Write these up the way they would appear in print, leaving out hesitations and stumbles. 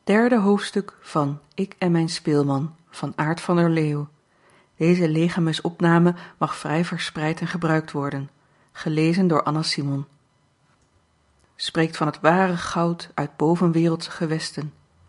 Derde hoofdstuk van Ik en mijn speelman van Aart van der Leeuw. Deze legamusopname mag vrij verspreid en gebruikt worden. Gelezen door Anna Simon. Spreekt van het ware goud uit bovenwereldsche gewesten.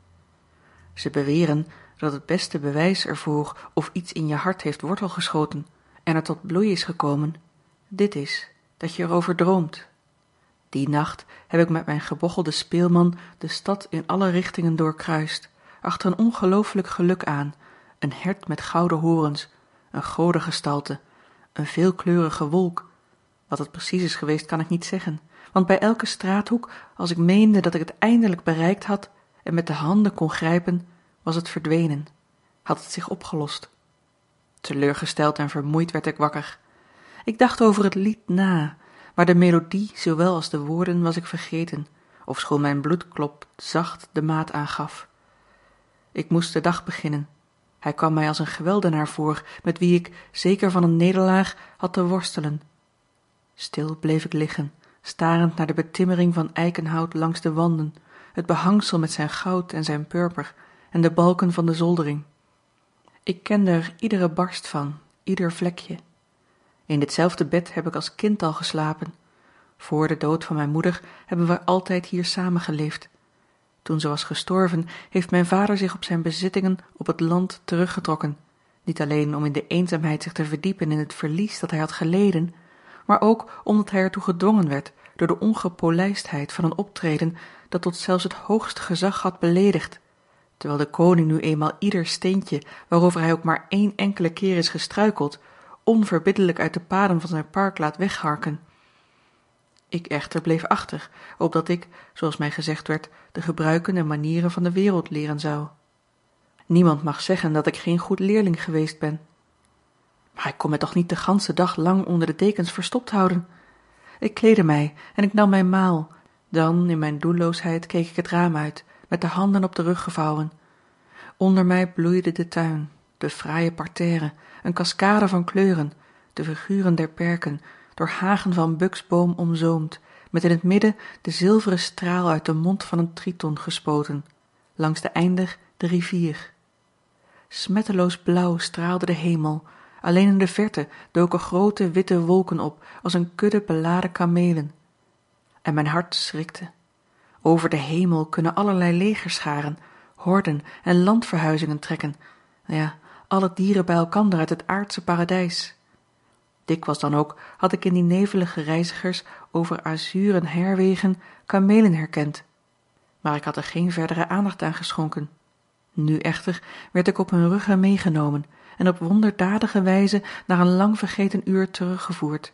Ze beweren dat het beste bewijs ervoor of iets in je hart heeft wortel geschoten en er tot bloei is gekomen, dit is, dat je erover droomt. Die nacht heb ik met mijn gebochelde speelman de stad in alle richtingen doorkruist, achter een ongelooflijk geluk aan, een hert met gouden horens, een godengestalte, een veelkleurige wolk. Wat het precies is geweest kan ik niet zeggen, want bij elke straathoek, als ik meende dat ik het eindelijk bereikt had en met de handen kon grijpen, was het verdwenen, had het zich opgelost. Teleurgesteld en vermoeid werd ik wakker. Ik dacht over het lied na, maar de melodie zowel als de woorden was ik vergeten, ofschoon mijn bloedklop zacht de maat aangaf. Ik moest de dag beginnen. Hij kwam mij als een geweldenaar voor, met wie ik, zeker van een nederlaag, had te worstelen. Stil bleef ik liggen, starend naar de betimmering van eikenhout langs de wanden, het behangsel met zijn goud en zijn purper en de balken van de zoldering. Ik kende er iedere barst van, ieder vlekje. In ditzelfde bed heb ik als kind al geslapen. Voor de dood van mijn moeder hebben wij altijd hier samengeleefd. Toen ze was gestorven, heeft mijn vader zich op zijn bezittingen op het land teruggetrokken, niet alleen om in de eenzaamheid zich te verdiepen in het verlies dat hij had geleden, maar ook omdat hij ertoe gedwongen werd door de ongepolijstheid van een optreden dat tot zelfs het hoogste gezag had beleedigd, terwijl de koning nu eenmaal ieder steentje, waarover hij ook maar één enkele keer is gestruikeld, onverbiddelijk uit de paden van zijn park laat wegharken. Ik echter bleef achter, opdat ik, zoals mij gezegd werd, de gebruiken en manieren van de wereld leren zou. Niemand mag zeggen dat ik geen goed leerling geweest ben. Maar ik kon mij toch niet de ganse dag lang onder de dekens verstopt houden. Ik kleedde mij en ik nam mijn maal, dan in mijn doelloosheid keek ik het raam uit, met de handen op de rug gevouwen. Onder mij bloeide de tuin, de fraaie parterre, een cascade van kleuren, de figuren der perken, door hagen van buksboom omzoomd, met in het midden de zilveren straal uit de mond van een triton gespoten, langs de einder de rivier. Smetteloos blauw straalde de hemel, alleen in de verte doken grote witte wolken op als een kudde beladen kamelen. En mijn hart schrikte. Over de hemel kunnen allerlei legerscharen, horden en landverhuizingen trekken, ja, alle dieren bij elkander uit het aardse paradijs. Dikwijls dan ook had ik in die nevelige reizigers over azuren herwegen kamelen herkend, maar ik had er geen verdere aandacht aan geschonken. Nu echter werd ik op hun ruggen meegenomen en op wonderdadige wijze naar een lang vergeten uur teruggevoerd.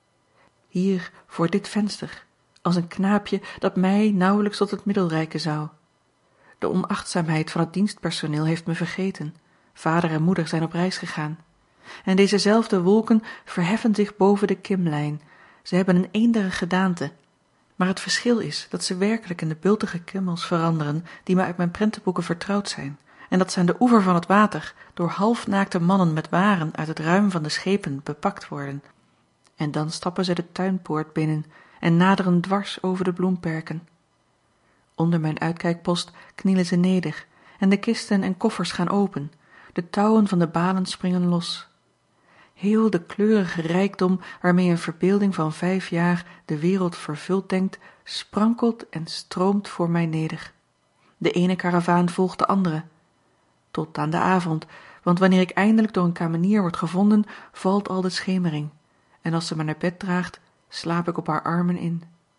Hier voor dit venster, als een knaapje dat mij nauwelijks tot het middel reiken zou. De onachtzaamheid van het dienstpersoneel heeft me vergeten. Vader en moeder zijn op reis gegaan. En dezezelfde wolken verheffen zich boven de kimlijn. Ze hebben een eendere gedaante. Maar het verschil is dat ze werkelijk in de bultige kimmels veranderen die mij uit mijn prentenboeken vertrouwd zijn, en dat ze aan de oever van het water door halfnaakte mannen met waren uit het ruim van de schepen bepakt worden. En dan stappen ze de tuinpoort binnen en naderen dwars over de bloemperken. Onder mijn uitkijkpost knielen ze neder en de kisten en koffers gaan open, de touwen van de balen springen los. Heel de kleurige rijkdom waarmee een verbeelding van 5 jaar de wereld vervuld denkt, sprankelt en stroomt voor mij neder. De ene karavaan volgt de andere, tot aan de avond, want wanneer ik eindelijk door een kamenier word gevonden, valt al de schemering, en als ze me naar bed draagt, slaap ik op haar armen in.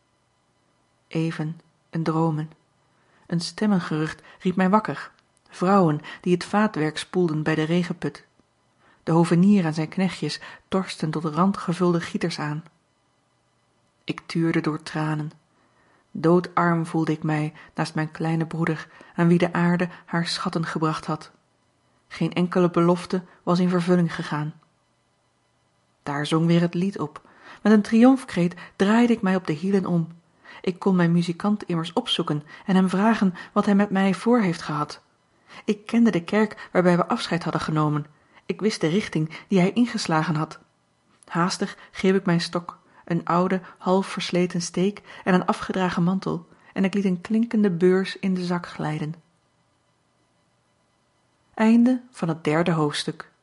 Even een dromen. Een stemmengerucht riep mij wakker, vrouwen die het vaatwerk spoelden bij de regenput. De hovenier en zijn knechtjes torsten tot randgevulde gieters aan. Ik tuurde door tranen. Doodarm voelde ik mij naast mijn kleine broeder, aan wie de aarde haar schatten gebracht had. Geen enkele belofte was in vervulling gegaan. Daar zong weer het lied op. Met een triomfkreet draaide ik mij op de hielen om. Ik kon mijn muzikant immers opzoeken en hem vragen wat hij met mij voor heeft gehad. Ik kende de kerk waarbij we afscheid hadden genomen. Ik wist de richting die hij ingeslagen had. Haastig greep ik mijn stok, een oude, half versleten steek en een afgedragen mantel, en ik liet een klinkende beurs in de zak glijden. Einde van het 3e hoofdstuk.